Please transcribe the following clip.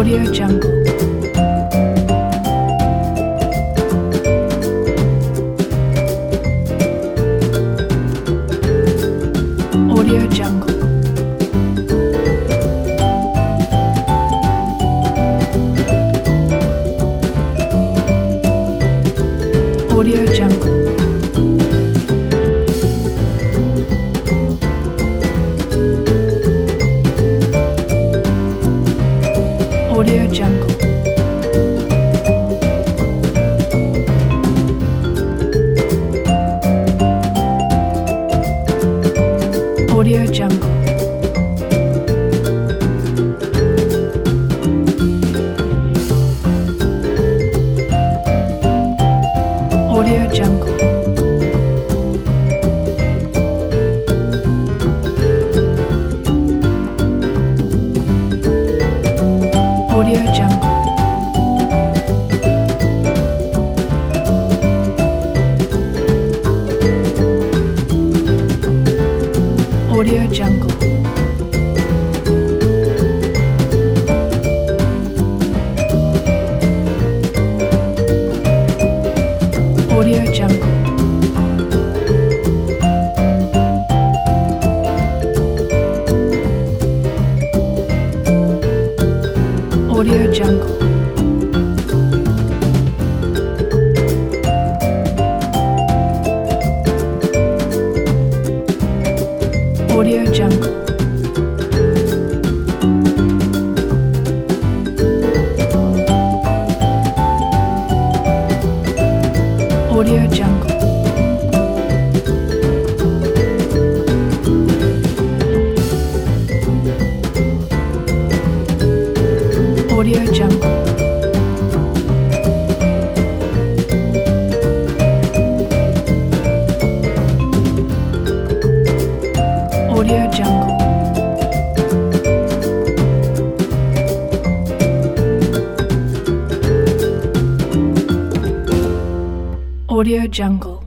Audio Jungle. Audio Jungle. Audio Jungle. Audio Jungle. Audio Jungle. Audio Jungle. Audio Jungle. Audio Jungle. Audio Jungle. Audio Jungle. Audio Jungle. Audio Jungle. Audio Jungle. Audio Jungle. Audio Jungle.